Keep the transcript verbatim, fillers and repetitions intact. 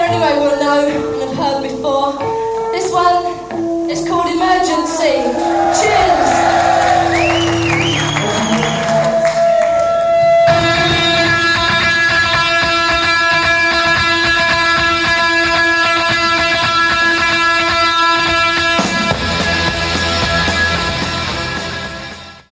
anyway will know and have heard before. This one is called Emergency. Cheers!